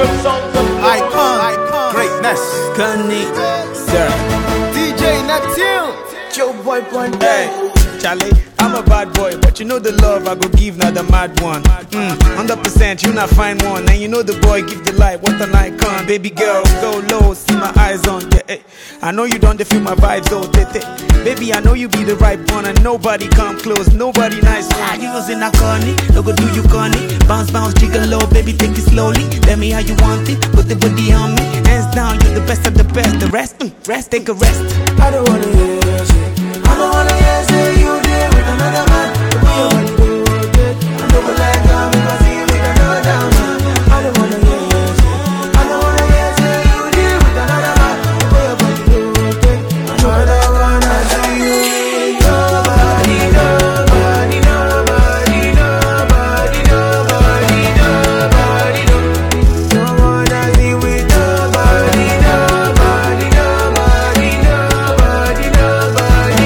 Icon, greatness. Connie, sir. DJ Neptune, Joe boy one day. Charlie, I'm a bad boy, but you know the love I go give, not the mad one. 100%, you not find one, and you know the boy give the light. What an icon, baby girl, go low, see my eyes on. Yeah, I know you don't feel my vibes, oh, baby, I know you be the right one, and nobody come close, nobody nice one. You was in a corny, no go do you corny. Bounce, bounce, jiggle low, baby, take it slowly. Tell me how you want it, put the booty on me. Hands down, you're the best of the best. The rest, rest, take a rest. I don't wanna hear shit. I don't wanna hear say you there with another man. The way you want to do it, I don't like that because you with another man. I don't wanna hear shit. I don't wanna hear say you there with another man. The way you want to do it, I don't wanna see you with nobody, nobody, nobody, nobody, nobody, nobody, nobody. Don't wanna see with nobody, nobody, nobody, nobody, nobody, nobody,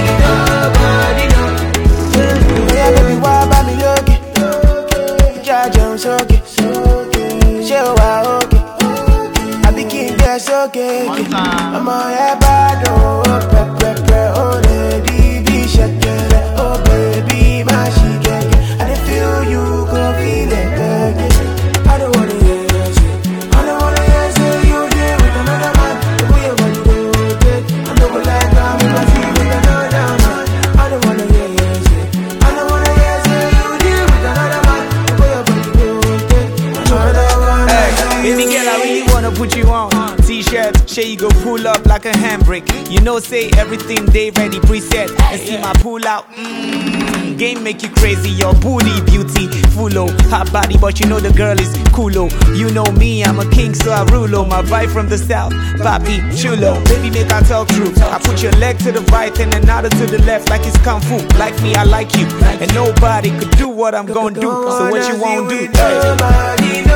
no. Yeah, baby, why buy me looking? Charge on soaking. Show wow, okay. I be king, yes, okay. I'm on your bad, oh, oh, lady, be shaking. Oh, baby, my chicken. I dey feel you, go feel it, baby. I don't wanna hear shit. I don't wanna hear say you there with another man. The way you want to do it, I don't like that because you with another man. I don't wanna hear shit. I don't wanna hear say you there with another man. The way you want to do it, I don't wanna see you. Baby girl, I really wanna put you on. T-shirt, shey you go pull up like a handbrake. You know, say everything they ready preset. And see my pull out. Game make you crazy, your booty beauty full oh, hot body, but you know the girl is cool oh. You know me, I'm a king, so I rule oh. My vibe from the south, papi chulo. Baby, make I talk true. I put your leg to the right and another to the left, like it's kung fu. Like me, I like you, and nobody could do what I'm gonna do. So what you won't do? Nobody,